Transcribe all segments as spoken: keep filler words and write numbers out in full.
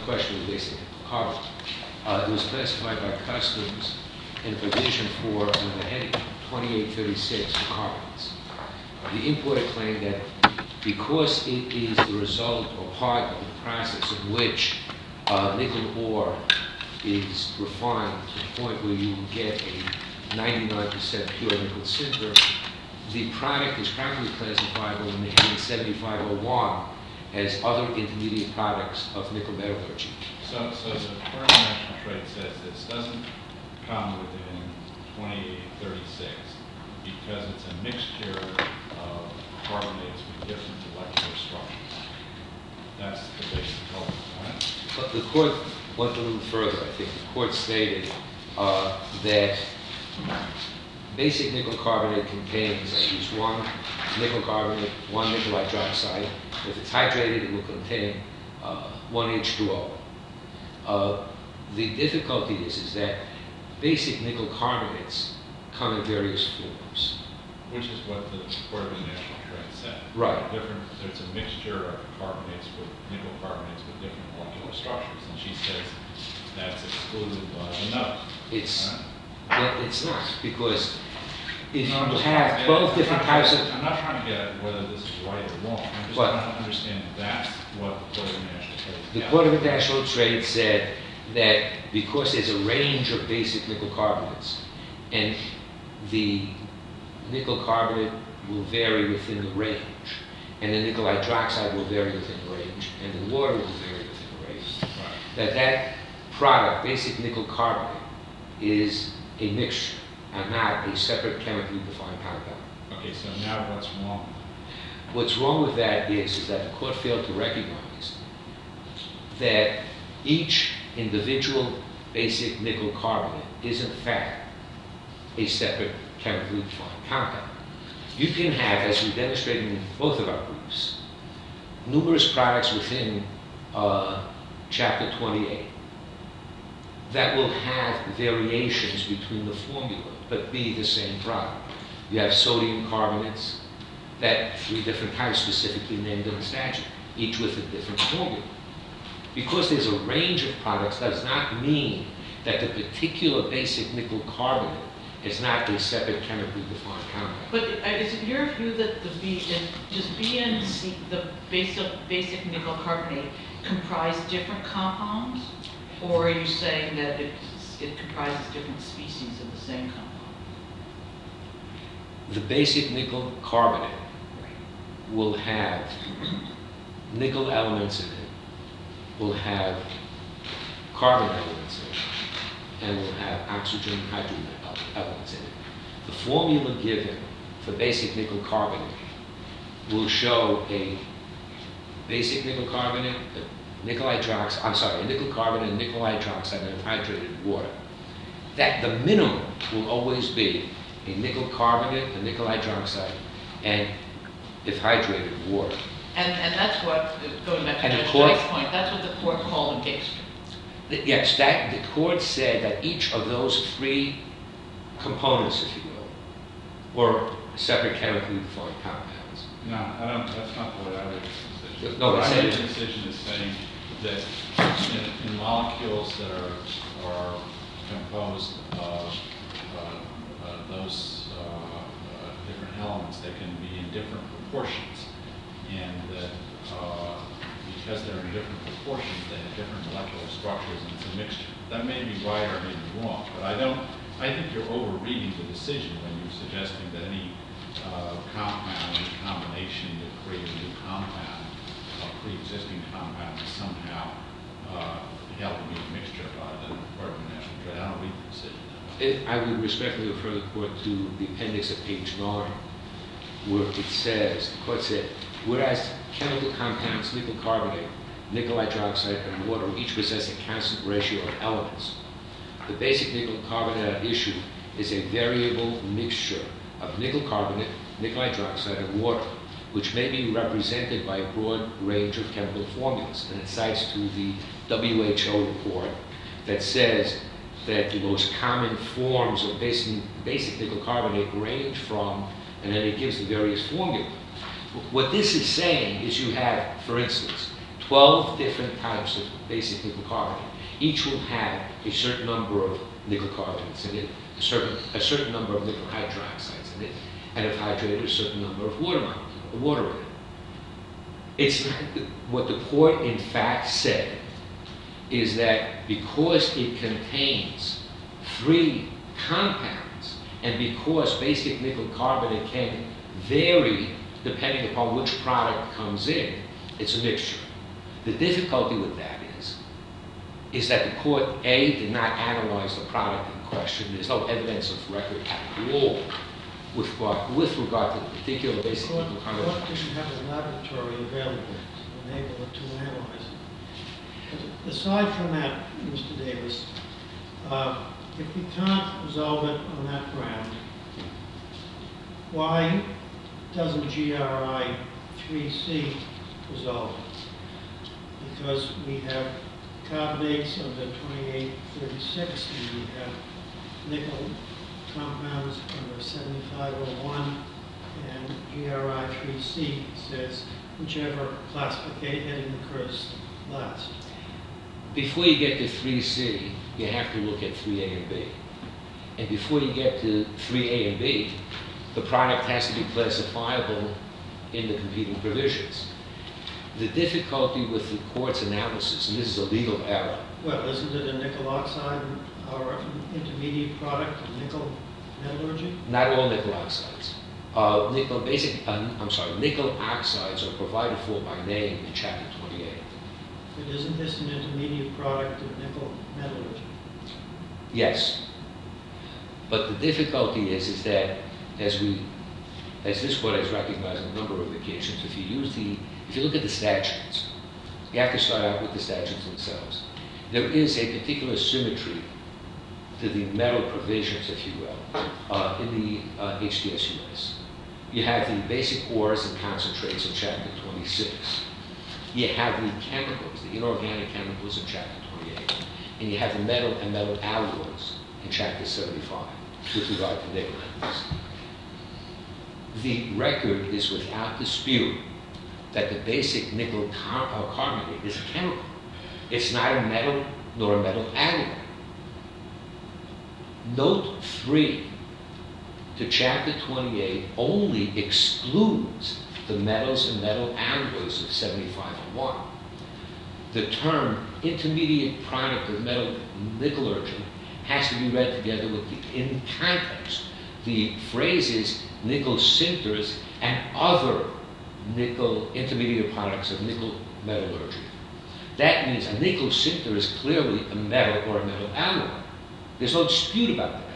question of basic nickel carbonate. Uh, it was classified by Customs in a provision for uh, the heading twenty-eight thirty-six for carbonates. The importer claimed that because it is the result or part of the process in which uh, nickel ore is refined to the point where you will get a ninety-nine percent pure nickel sinter, the product is properly classifiable in the heading seventy-five oh one as other intermediate products of nickel metallurgy. So, so the Court of International Trade says this doesn't come within twenty-eight thirty-six because it's a mixture of carbonates with different molecular structures. That's the basic culprit, right? But the court went a little further, I think. The court stated uh, that basic nickel carbonate contains at least one nickel carbonate, one nickel hydroxide. If it's hydrated, it will contain uh, one H two O. Uh, the difficulty is, is that basic nickel carbonates come in various forms. Which is what the Court of International Trade said. Right. Different, there's a mixture of carbonates with nickel carbonates with different molecular structures, and she says that's excluded by the note. It's right? well, it's not, because if No, I'm you just have trying to twelve get- different I'm not types trying- of I'm not trying to get at whether this is right or wrong. I'm just What? trying to understand that's what the Court of International Trade the yeah. Court of International Trade said that because there's a range of basic nickel carbonates, and the nickel carbonate will vary within the range, and the nickel hydroxide will vary within the range, and the water will vary within the range, Right. that that product, basic nickel carbonate, is a mixture and not a separate chemically defined compound. Okay, so now what's wrong? What's wrong with that is, is that the court failed to recognize that each individual basic nickel carbonate is in fact a separate chemically defined compound. You can have, as we demonstrated in both of our briefs, numerous products within uh, chapter twenty-eight that will have variations between the formula, but be the same product. You have sodium carbonates, that three different types specifically named in the statute, each with a different formula. Because there's a range of products does not mean that the particular basic nickel carbonate is not a separate chemically defined compound. But uh, is it your view that the B, does B N C, the basic, basic nickel carbonate, comprise different compounds? Or are you saying that it's, it comprises different species of the same compound? The basic nickel carbonate will have nickel elements in it, will have carbon elements in it, and will have oxygen and hydrogen elements in it. The formula given for basic nickel carbonate will show a basic nickel carbonate, a nickel hydroxide, I'm sorry, a nickel carbonate, a nickel hydroxide, and hydrated water. That the minimum will always be a nickel carbonate, a nickel hydroxide, and if hydrated, water. And, and that's what, going back to And the Judge court- Dyke's point, that's what the court called a mixture. The- Yes, that, the court said that each of those three components, if you will, were separate chemically defined compounds. No, I don't, that's not the way I read the decision. No, it I said read it- the decision is saying that in, in molecules that are, are composed of uh, uh, those uh, uh, different elements, they can be in different proportions. And that uh, because they're in different proportions, they have different molecular structures, and it's a mixture. That may be right or may be wrong, but I don't, I think you're over-reading the decision when you're suggesting that any uh, compound, any combination that creates a new compound, a pre-existing compound, is somehow uh, held to be a mixture by the Court of International Trade. I don't read the decision that way. It- I would respectfully refer the court to the appendix at page nine, where it says, the court said, whereas chemical compounds, nickel carbonate, nickel hydroxide, and water each possess a constant ratio of elements, the basic nickel carbonate at issue is a variable mixture of nickel carbonate, nickel hydroxide, and water, which may be represented by a broad range of chemical formulas. And it cites to the W H O report that says that the most common forms of basic, basic nickel carbonate range from, and then it gives the various formulas. What this is saying is you have, for instance, twelve different types of basic nickel carbonate. Each will have a certain number of nickel carbonates in it, a certain, a certain number of nickel hydroxides in it, and if hydrated, a certain number of water, water in it. It's not, what the court in fact said is that because it contains three compounds, and because basic nickel carbonate can vary depending upon which product comes in, it's a mixture. The difficulty with that is, is that the court, A, did not analyze the product in question. There's no evidence of record at all with regard, with regard to the particular basic Court, nickel court carbonate. didn't have a laboratory available to enable it to analyze it. But aside from that, Mister Davis, uh, if we can't resolve it on that ground, why doesn't G R I three C resolve it? Because we have carbonates under twenty-eight thirty-six, and we have nickel compounds under seventy-five oh one, and G R I three C says whichever classification heading occurs last. Before you get to three C, you have to look at three A and B. And before you get to three A and B, the product has to be classifiable in the competing provisions. The difficulty with the court's analysis, and this is a legal error. Well, isn't it a nickel oxide or an intermediate product of nickel metallurgy? Not all nickel oxides. Uh, nickel basic, uh, I'm sorry, nickel oxides are provided for by name in chapter twenty-eight. But isn't this an intermediate product of nickel metallurgy? Yes. But the difficulty is, is that as we, as this court has recognized on a number of occasions, if you use the, if you look at the statutes, you have to start out with the statutes themselves. There is a particular symmetry to the metal provisions, if you will, uh, in the uh, H T S U S. You have the basic ores and concentrates in chapter twenty-six. You have the chemicals, the inorganic chemicals in chapter twenty-eight. And you have the metal and metal alloys in chapter seventy-five with regard to nickel metals. The record is without dispute that the basic nickel car uh, carbonate is a chemical. It's not a metal nor a metal alloy. Note three to chapter twenty-eight only excludes the metals and metal alloys of seventy-five oh one. The term intermediate product of metal metallurgy has to be read together with the in context. The phrases nickel sinters and other nickel intermediate products of nickel metallurgy. That means a nickel sinter is clearly a metal or a metal alloy. There's no dispute about that.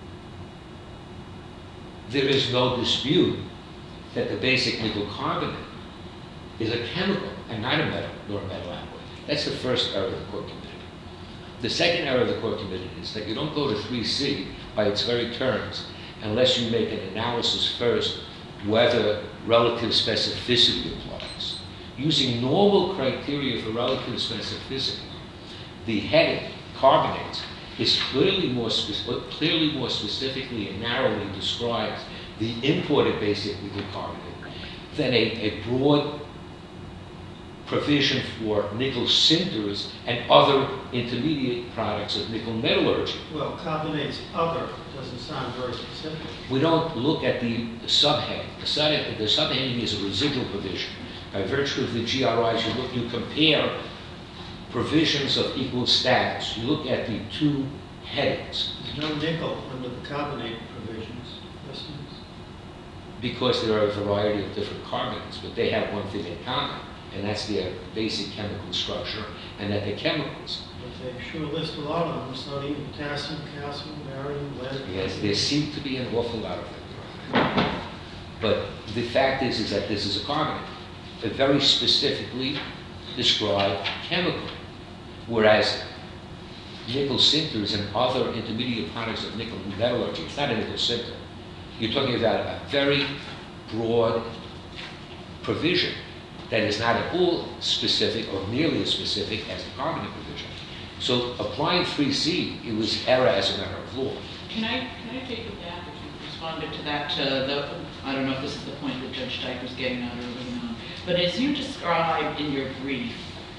There is no dispute that the basic nickel carbonate is a chemical and not a metal nor a metal alloy. That's the first error the court committed. The second error the court committed is that you don't go to three C by its very terms unless you make an analysis first whether relative specificity applies. Using normal criteria for relative specificity, the heading, carbonates, is clearly more, spe- clearly more specifically and narrowly describes the imported basic nickel carbonate than a, a broad provision for nickel sinters and other intermediate products of nickel metallurgy. Well, carbonates other doesn't sound very specific. We don't look at the subheading. The, sub- the subheading is a residual provision. By virtue of the G R Is, you look, you compare provisions of equal status. You look at the two headings. There's no nickel under the carbonate provisions. Listens. Because there are a variety of different carbonates, but they have one thing in common, and that's their basic chemical structure, and that they're chemicals. But they sure list a lot of them, sodium, potassium, calcium, barium, lead. Yes, there seem to be an awful lot of them. But the fact is, is that this is a carbonate, a very specifically described chemical, whereas nickel sinters and other intermediate products of nickel metallurgy, it's not a nickel sinter. You're talking about a very broad provision that is not at all specific or nearly as specific as the carbonate provision. So applying three C, it was error as a matter of law. Can I, can I take it back if you responded to that, to the, I don't know if this is the point that Judge Dyke was getting at early on, but as you describe in your brief,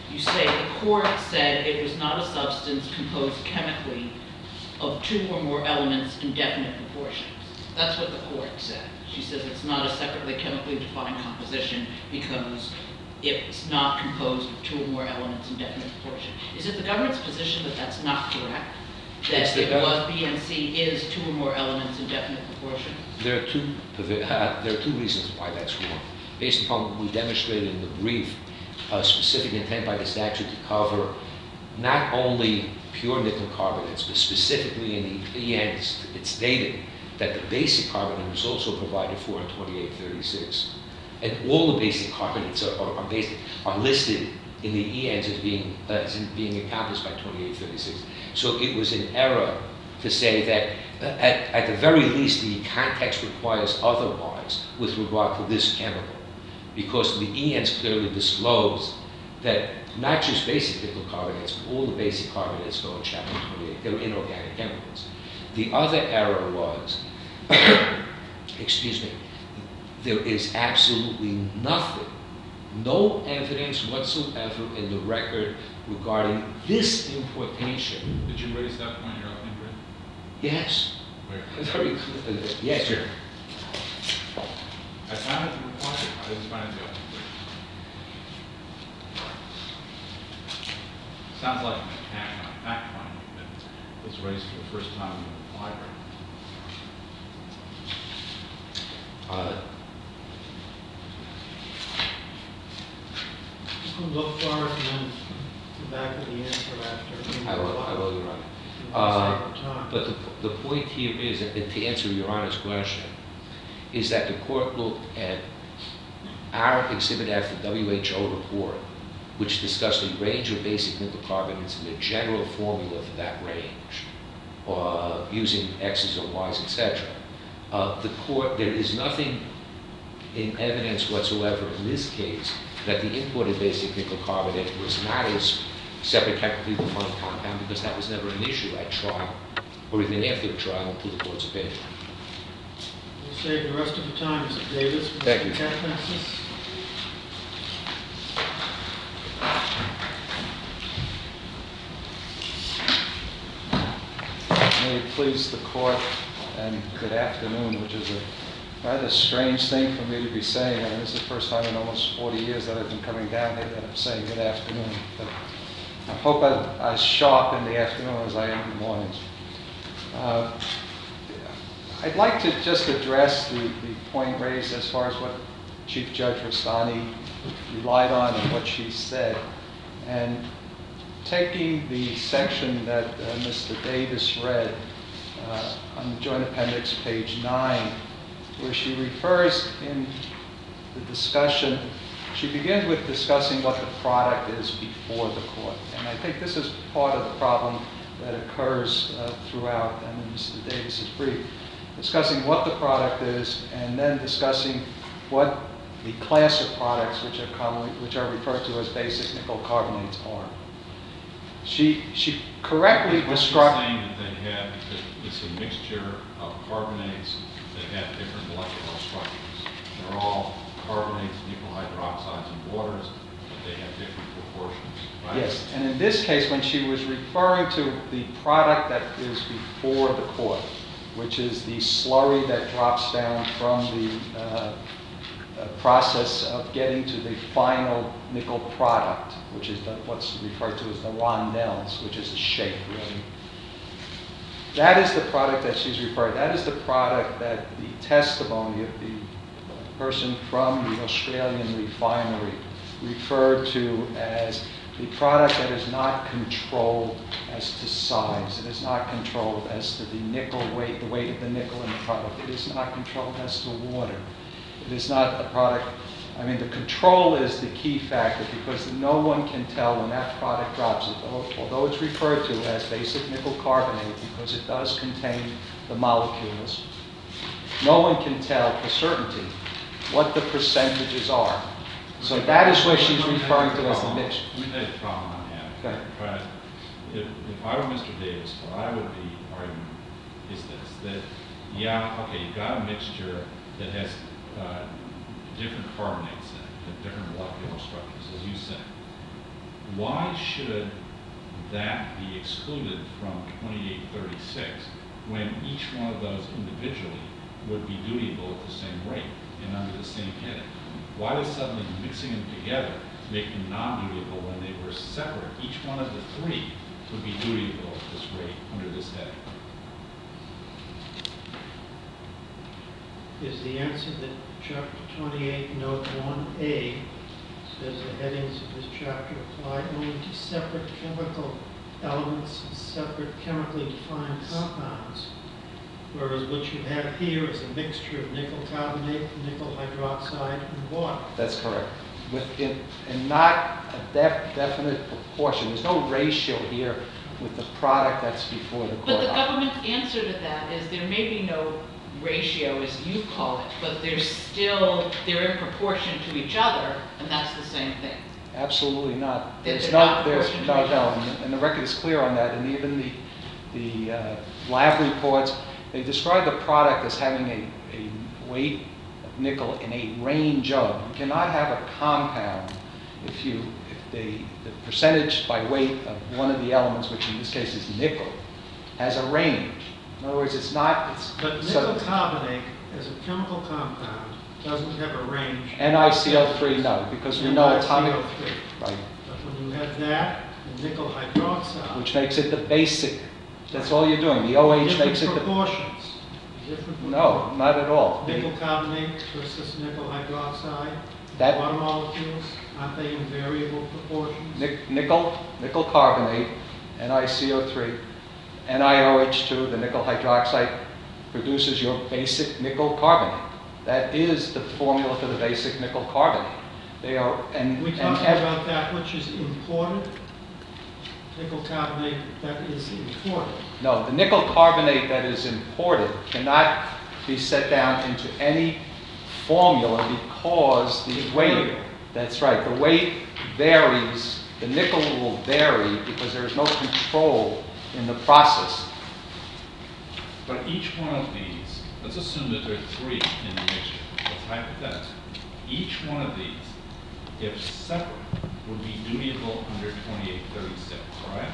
you say the court said it was not a substance composed chemically of two or more elements in definite proportions. That's what the court said. She says it's not a separately chemically defined composition because it's not composed of two or more elements in definite proportion. Is it the government's position that that's not correct? It's That the it gov- was B and C is two or more elements in definite proportion? There are two, uh, there are two reasons why that's wrong. Based upon what we demonstrated in the brief, a specific intent by the statute to cover not only pure nickel carbonates, but specifically in the E N, it's, it's stated that the basic carbonate is also provided for in twenty-eight thirty-six. And all the basic carbonates are, are, are, basic, are listed in the E Ns as being, uh, as in being accomplished by twenty-eight thirty-six. So it was an error to say that uh, at, at the very least the context requires otherwise with regard to this chemical, because the E Ns clearly disclose that not just basic nickel carbonates, but all the basic carbonates go in chapter twenty-eight. They're inorganic chemicals. The other error was, excuse me, there is absolutely nothing, no evidence whatsoever in the record regarding this importation. Did you raise that point in your opening brief? Yes. Where? Very clear. Yes, sir. I found it in the reply. I didn't find it in the opening brief. Sounds like an attack on a fact finding that was raised for the first time in the reply brief. Uh, You can look for it and then come back with the answer after. I will, I will, Your Honor. You can Uh, save the time. But the, the point here is, and to answer Your Honor's question, is that the court looked at our Exhibit F, the W H O report, which discussed a range of basic nickel carbonates and the general formula for that range, uh, using X's and Y's, et cetera. Uh, the court, there is nothing in evidence whatsoever in this case that the imported basic nickel carbonate was not a s- separate chemically defined compound, because that was never an issue at trial or even after the trial until the court's opinion. We'll save the rest of the time, Mister Davis. Thank you. Mister Katnassus? May it please the court, and good afternoon, which is a rather strange thing for me to be saying. I mean, this is the first time in almost forty years that I've been coming down here that I'm saying good afternoon. But I hope I'm as sharp in the afternoon as I am in the mornings. Uh, I'd like to just address the, the point raised as far as what Chief Judge Rastani relied on and what she said. And taking the section that uh, Mister Davis read uh, on the Joint Appendix, page nine, where she refers in the discussion, she begins with discussing what the product is before the court. And I think this is part of the problem that occurs uh, throughout and in Mister Davis's brief, discussing what the product is and then discussing what the class of products which are commonly, which are referred to as basic nickel carbonates are. She, she correctly What she's described... saying that they have, that it's a mixture of carbonates that have different molecular structures. They're all carbonates, nickel hydroxides, and waters, but they have different proportions, right? Yes, and in this case, when she was referring to the product that is before the court, which is the slurry that drops down from the uh, uh, process of getting to the final nickel product, which is the, what's referred to as the rondelles, which is a shape, really. That is the product that she's referring. That is the product that the testimony of the person from the Australian refinery referred to as the product that is not controlled as to size. It is not controlled as to the nickel weight, the weight of the nickel in the product. It is not controlled as to water. It is not a product, I mean, the control is the key factor, because no one can tell when that product drops. Although it's referred to as basic nickel carbonate, because it does contain the molecules, no one can tell for certainty what the percentages are. So that is what she's referring to as the mixture. Let me tell you the problem I have. Okay. Right. If, if I were Mister Davis, what I would be arguing is this, that, yeah, okay, you've got a mixture that has uh, different carbonates in it, different molecular structures, as you say. why should that be excluded from twenty-eight thirty-six when each one of those individually would be dutiable at the same rate and under the same heading? Why does suddenly mixing them together make them non-dutiable when they were separate? Each one of the three would be dutiable at this rate under this heading. Is the answer that chapter twenty-eight, note one A says the headings of this chapter apply only to separate chemical elements and separate chemically defined compounds, whereas what you have here is a mixture of nickel carbonate, nickel hydroxide, and water. That's correct. Within, and not a def, definite proportion. There's no ratio here with the product that's before the court. But the government's answer to that is there may be no ratio, as you call it, but they're still, they're in proportion to each other, and that's the same thing. Absolutely not. That There's they're no, not there's, proportionate no, to each no, other. and the, and the record is clear on that, and even the, the uh, lab reports, they describe the product as having a, a weight of nickel in a range of. You cannot have a compound if you, if the, the percentage by weight of one of the elements, which in this case is nickel, has a range. In other words, it's not, it's... But so- nickel carbonate, as a chemical compound, doesn't have a range. N I C O three, no, because we know atomic... N I C O three. Right, But when you have that, and nickel hydroxide. which makes it the basic, that's all you're doing. The O H makes it Different the... proportions. Different No, proportions. not at all. Nickel carbonate versus nickel hydroxide. That- Water molecules, aren't they in variable proportions? Nic- Nickel, nickel carbonate, N I C O three, N I O H two, the nickel hydroxide, produces your basic nickel carbonate. That is the formula for the basic nickel carbonate. They are, and, We're and talking ev- about that which is imported, nickel carbonate that is imported. no, the nickel carbonate that is imported cannot be set down into any formula because the weight, that's right, the weight varies, the nickel will vary because there is no control in the process. But each one of these, let's assume that there are three in the mixture. That's hypothetical. Each one of these, if separate, would be dutiable under twenty-eight thirty-six, right?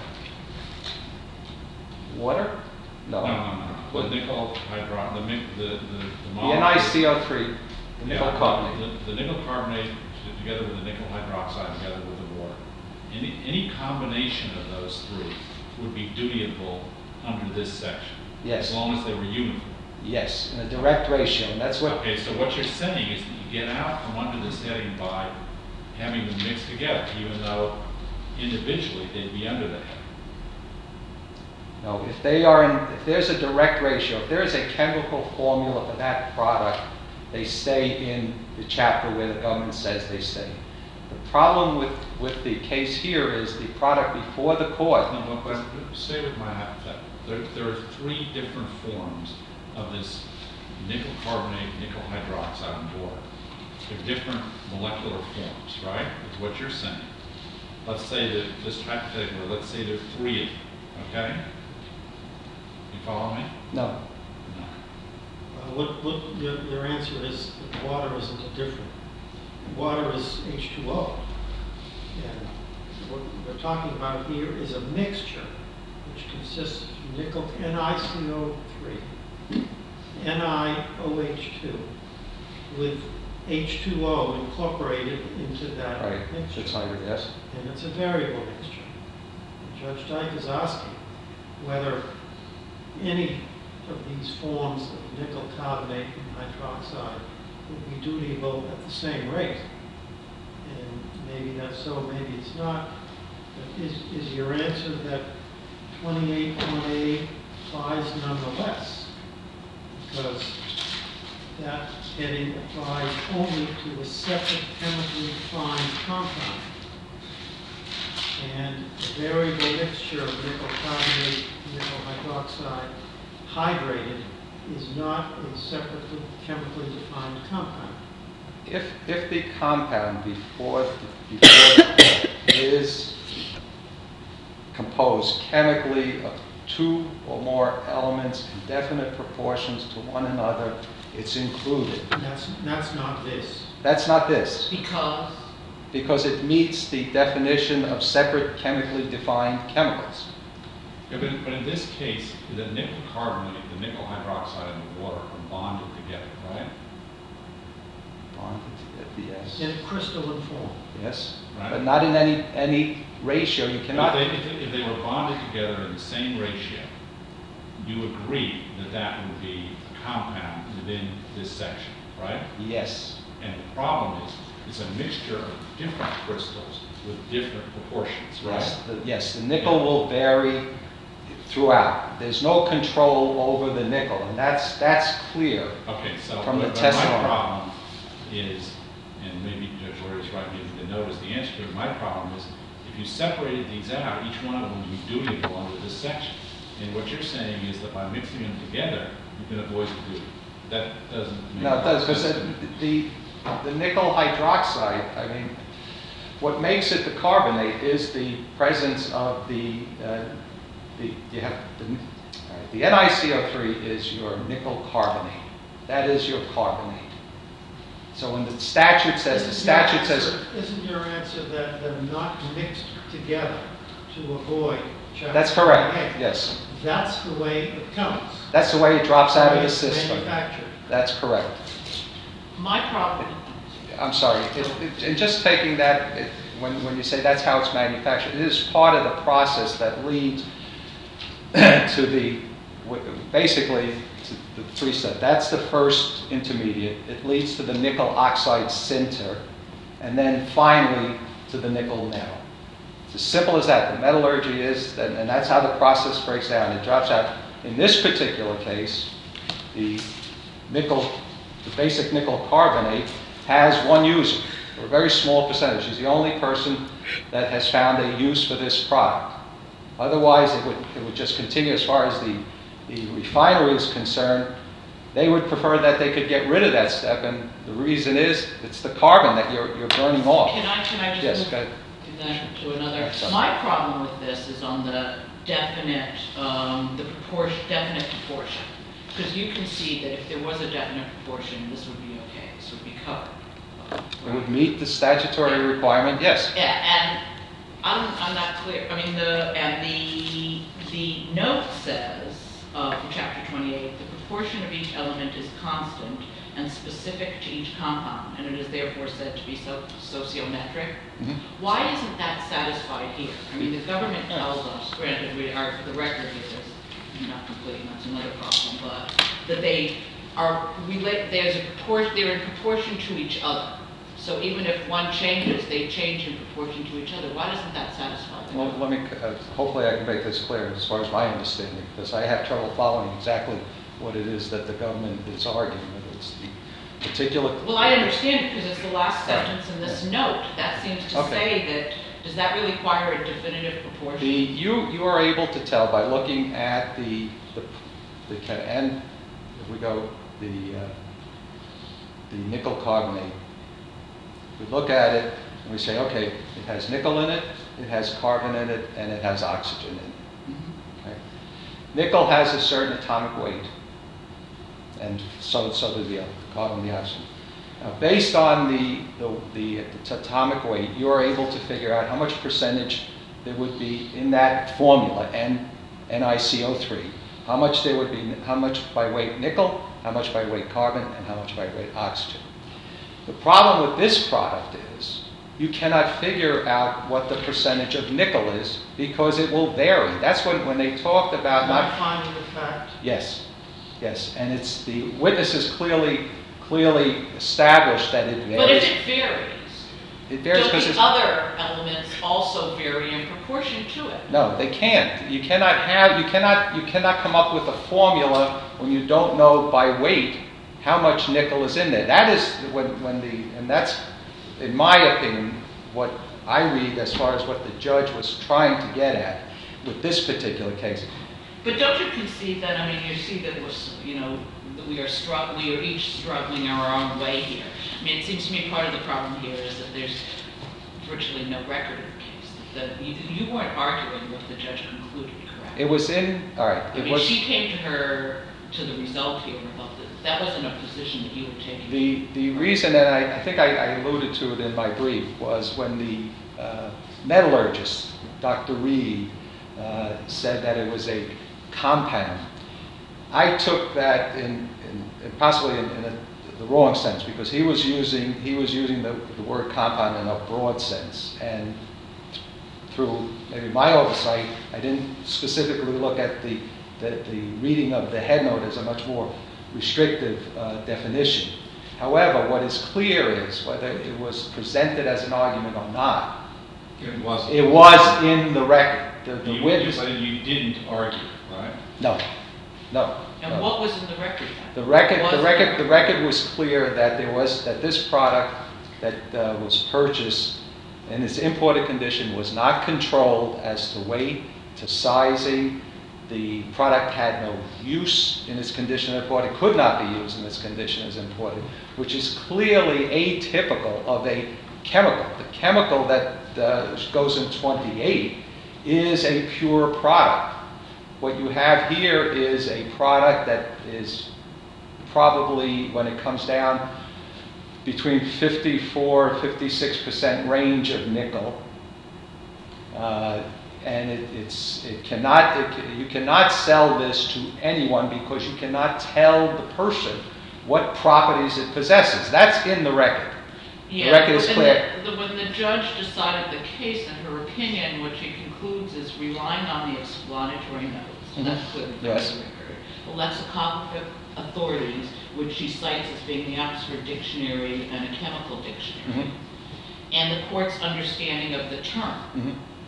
Water? No, no, no. The nickel hydro, the, mi- the, the, the The N I C O three, the nickel Yeah, carbonate. The, the nickel carbonate together with the nickel hydroxide together with the water. Any, any combination of those three would be dutiable under this section. Yes. As long as they were uniform. Yes, in a direct ratio, and that's what, Okay, so what you're saying is that you get out from under this heading by having them mixed together, even though individually they'd be under the heading. no, if they are in, if there's a direct ratio, if there is a chemical formula for that product, they stay in the chapter where the government says they stay. The problem with, with the case here is the product before the court. No, but, but stay with my hypothetical. There, there are three different forms of this nickel carbonate, nickel hydroxide, and water. They're different molecular forms, right? Is what you're saying. Let's say that, just hypothetically, let's say there are three of them, okay? You follow me? No, No. Uh, What, what, your, your answer is that water isn't a different. Water is H two O. And what we're talking about here is a mixture which consists of nickel N I C O three, N I O H two, with H two O incorporated into that right, mixture. it's hydro, yes. And it's a variable mixture. And Judge Dyke is asking whether any of these forms of nickel carbonate and hydroxide would be dutiable at the same rate. And maybe that's so, maybe it's not. But is, is your answer that twenty-eight one A applies nonetheless? Because that heading applies only to a separate chemically defined compound. And a variable mixture of nickel carbonate, nickel hydroxide, hydrated, is not a separately chemically defined compound. If, if the compound before, the- before the is composed chemically of two or more elements in definite proportions to one another, it's included. And that's, that's not this. That's not this. Because, because it meets the definition of separate chemically defined chemicals. Yeah, but, but in this case, the nickel carbonate, the nickel hydroxide, and the water are bonded together, right? Bonded together, yes. In a crystalline form. Yes, Right. but not in any, any ratio. You But cannot. If they, if they- if they were bonded together in the same ratio, you agree that that would be a compound within this section, right? Yes. And the problem is, it's a mixture of different crystals with different proportions, right? Yes, the, yes, the nickel will vary throughout. There's no control over the nickel, and that's, that's clear. Okay, so From the but- but testimony. my problem is, and maybe Judge Ware is right, maybe the note is the answer to it, my problem is, if you separated these out, each one of them would be dutiable under this section. And what you're saying is that by mixing them together, you can avoid the duty. That doesn't make No, it does, because sense to me. the, the nickel hydroxide, I mean, what makes it the carbonate is the presence of the, uh, the, you have, the, all right, the N i C O three is your nickel carbonate. That is your carbonate. So when the statute says, the Isn't your statute says, answer- Isn't your answer that they're not mixed together to avoid chapter that's correct, twenty-eight? yes. That's the way it comes. That's the way it drops out of the It's system. Manufactured. That's correct. My problem, I'm sorry, it, it, and just taking that, it, when, when you say that's how it's manufactured, it is part of the process that leads to the, basically, to the three step. That's the first intermediate. It leads to the nickel oxide sinter, and then finally to the nickel metal. It's as simple as that. The metallurgy is, and, and that's how the process breaks down. It drops out. In this particular case, the nickel, the basic nickel carbonate has one user, or a very small percentage. He's the only person that has found a use for this product. Otherwise, it would, it would just continue. As far as the, the refinery is concerned, they would prefer that they could get rid of that step, and the reason is it's the carbon that you're, you're burning off. can I, can I just Yes, move go ahead. to that- to another? Sorry. My problem with this is on the definite, um, the proportion, definite proportion. Because you can see that if there was a definite proportion, this would be okay, this would be covered. It would meet the statutory requirement, yes. Yeah, and I'm, I'm not clear, I mean, the, and the, the note says, uh, for chapter twenty-eight, the proportion of each element is constant and specific to each compound, and it is therefore said to be so, sociometric. Mhm. Why isn't that satisfied here? I mean, the government tells us, granted, we are, the record here is not complete, and that's another problem, but that they are, relate, there's a proportion, they're in proportion to each other. So even if one changes, they change in proportion to each other. Why doesn't that satisfy them? Well, let me, uh, hopefully I can make this clear as far as my understanding, because I have trouble following exactly what it is that the government is arguing, whether it's the particular... Well, I understand it because it's the last sentence in this note. That seems to Okay. say that, does that really require a definitive The, proportion? you, you are able to tell by looking at the, the, the ca- and if we go, the, uh, the nickel carbonate, we look at it and we say, okay, it has nickel in it, it has carbon in it, and it has oxygen in it. Okay? Nickel has a certain atomic weight, and so, so do the other, the carbon and the oxygen. Now, based on the, the, the, the atomic weight, you are able to figure out how much percentage there would be in that formula, N, N i C O three, how much there would be, how much by weight nickel, how much by weight carbon, and how much by weight oxygen. The problem with this product is you cannot figure out what the percentage of nickel is because it will vary. That's when, when they talked about Not not... finding the fact. Yes, yes, and it's the witnesses clearly, clearly established that it varies. But if it varies, It varies don't because the it's... other elements also vary in proportion to it? No, they can't. You cannot have, you cannot, you cannot come up with a formula when you don't know by weight how much nickel is in there. That is when, when the, and that's, in my opinion, what I read as far as what the judge was trying to get at with this particular case. But don't you concede that, I mean, you see that we're, you know, that we are struggling, we are each struggling our own way here. I mean, it seems to me part of the problem here is that there's virtually no record of the case. That you, you weren't arguing what the judge concluded, correct? It was in, all right, I it mean, was... she came to her to the result here about this. That wasn't a position that you were taking. The, the reason, and I, I think I, I alluded to it in my brief, was when the uh, metallurgist, Doctor Reed, uh, said that it was a compound. I took that in, in, in possibly in, in a, the wrong sense, because he was using he was using the, the word compound in a broad sense, and through maybe my oversight, I didn't specifically look at the the, the reading of the head note as a much more restrictive uh, definition. However, what is clear is whether it was presented as an argument or not. It was. It was in the record. The, the you, witness. But you didn't argue, right? No, no. And no. what was in the record then? The record, Was the record, the record was clear that there was that this product that uh, was purchased in its imported condition was not controlled as to weight, to sizing. The product had no use in its condition as imported, could not be used in its condition as imported, which is clearly atypical of a chemical. The chemical that uh, goes in twenty-eight is a pure product. What you have here is a product that is probably, when it comes down, between fifty-four, fifty-six percent range of nickel. Uh, and it, it's, it cannot, it, you cannot sell this to anyone because you cannot tell the person what properties it possesses. That's in the record. Yeah, the record is and clear. The, the, when the judge decided the case, in her opinion, what she concludes is relying on the explanatory notes. Mm-hmm. That's clearly from Yes. the record. The lexicographic authorities, which she cites as being the Oxford Dictionary and a chemical dictionary, Mm-hmm. and the court's understanding of the term. Mm-hmm.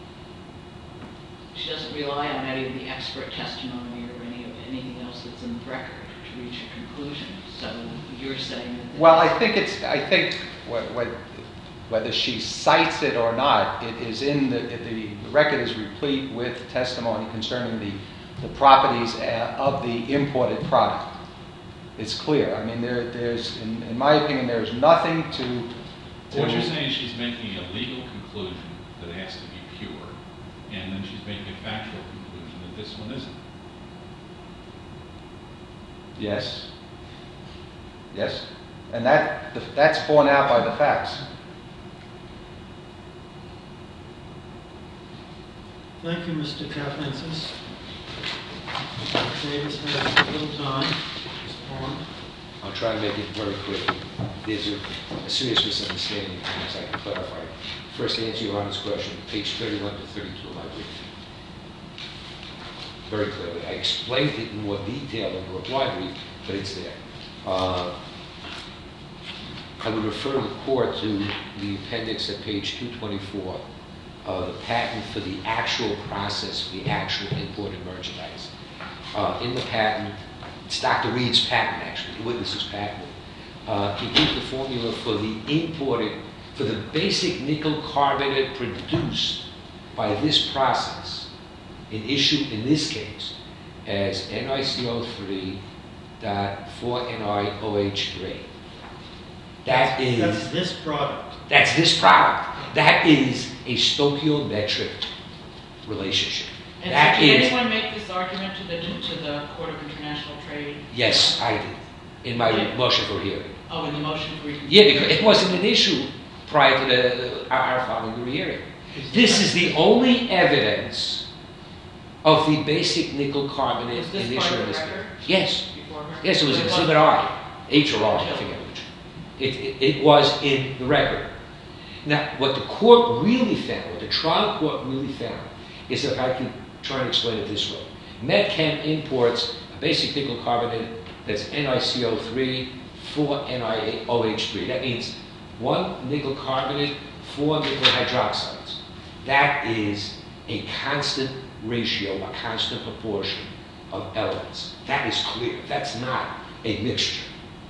She doesn't rely on any of the expert testimony or any of anything else that's in the record to reach a conclusion. So you're saying that... Well, I think it's, I think what, what, whether she cites it or not, it is in the, the record is replete with testimony concerning the, the properties uh, of the imported product. It's clear. I mean, there, there's, in, in my opinion, there's nothing to, to... What you're saying is she's making a legal conclusion that it has to be pure, and then she's making a factual conclusion that this one isn't. Yes. Yes. And that, the, that's borne out by the facts. Thank you, Mister Kaplansis. Davis has a little time. Mister Horn. I'll try to make it very quick. There's a, a serious misunderstanding, as I can clarify. First, to answer Your Honor's question, page thirty-one to thirty-two of my brief. Very clearly. I explained it in more detail in the reply brief, but it's there. Uh, I would refer the court to the appendix at page two twenty-four, uh, the patent for the actual process, for the actual imported merchandise. Uh, in the patent, it's Doctor Reed's patent, actually, the witness's patent. Uh, he gives the formula for the imported, for the basic nickel carbonate produced by this process, in issue in this case, as N I C O three dot four N I O H three. That is, That's this product. that's this product. That is a stoichiometric relationship. And That so did is, anyone make this argument to the, to the Court of International Trade? yes, I did, in my Yeah. motion for hearing. Oh, in the motion for reconsideration? Yeah, because it wasn't an issue prior to the, our our following the hearing. This is the only evidence of the basic nickel carbonate Was this in part issue of in the this case. record? Yes, Before her? yes, it was So Exhibit I, H or R, I forget which. It, it, it was in the record. Now, what the court really found, what the trial court really found, is if I can try and explain it this way. Metchem imports a basic nickel carbonate that's N I C O three, four N I O H three. That means one nickel carbonate, four nickel hydroxides. That is a constant ratio, a constant proportion of elements. That is clear. That's not a mixture.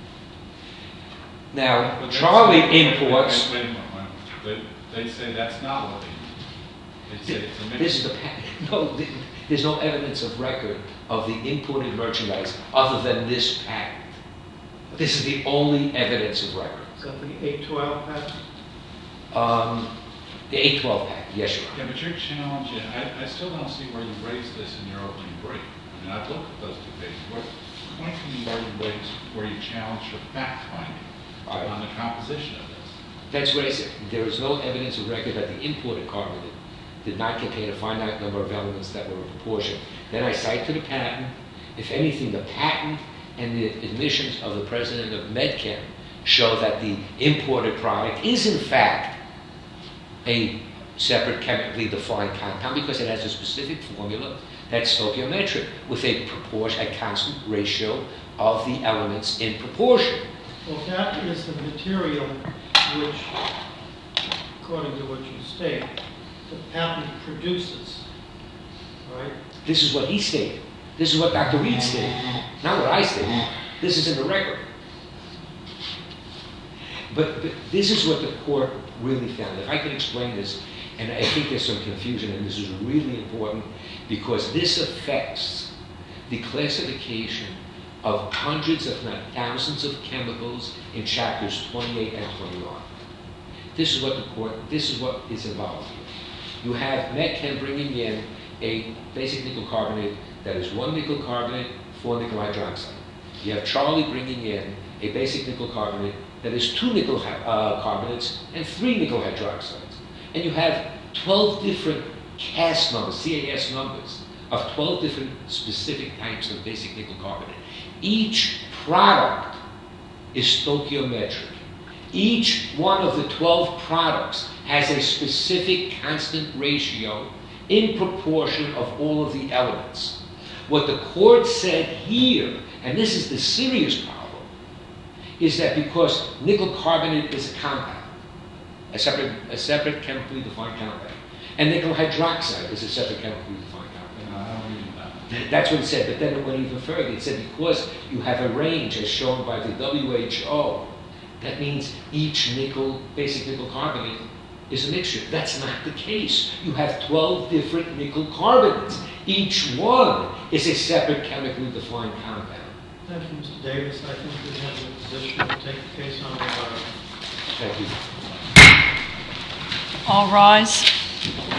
Now, But they Charlie say- wait, imports... Wait, wait, wait, wait. They, they say that's not what they mean. They say it's a mixture. This is the patent. No, th- there's no evidence of record of the imported merchandise other than this patent. This is the only evidence of record. Is that the eight twelve patent? Um, the eight twelve patent, yes, Your Honor. Yeah, but you're challenging, I, I still don't see where you raised this in your opening brief. I mean, I've looked at those two pages. What, point to me where you, where you- where you challenge your fact finding All right. on the composition of this. That's what I said. There is no evidence of record that the imported carbonate did not contain a finite number of elements that were in proportion. Then I cite to the patent. If anything, the patent and the admissions of the president of Medchem show that the imported product is in fact a separate chemically defined compound because it has a specific formula that's stoichiometric with a proportion, a constant ratio of the elements in proportion. Well, that is the material which, according to what you state, the patent produces, right? This is what he stated. This is what Doctor Reed stated, not what I stated. This is in the record. But, but this is what the court really found. If I could explain this, and I think there's some confusion, and this is really important because this affects the classification of hundreds, if not thousands, of chemicals in chapters twenty-eight and twenty-one. This is what the court, this is what is involved here. You have Medchem bringing in a basic nickel carbonate that is one nickel carbonate, four nickel hydroxide. You have Charlie bringing in a basic nickel carbonate that is two nickel uh, carbonates and three nickel hydroxides. And you have twelve different C A S numbers, C A S numbers, of twelve different specific types of basic nickel carbonate. Each product is stoichiometric. Each one of the twelve products has a specific constant ratio in proportion of all of the elements. What the court said here, and this is the serious problem, is that because nickel carbonate is a compound, a separate, a separate chemically defined compound, and nickel hydroxide is a separate chemically defined compound. No, I don't read that. Th- That's what it said, but then it went even further. It said because you have a range as shown by the W H O, that means each nickel, basic nickel carbonate is a mixture. That's not the case. You have twelve different nickel carbonates. Each one is a separate chemically defined compound. Thank you, Mister Davis. I think we have a position to take the case on the bottom. Thank you. All rise.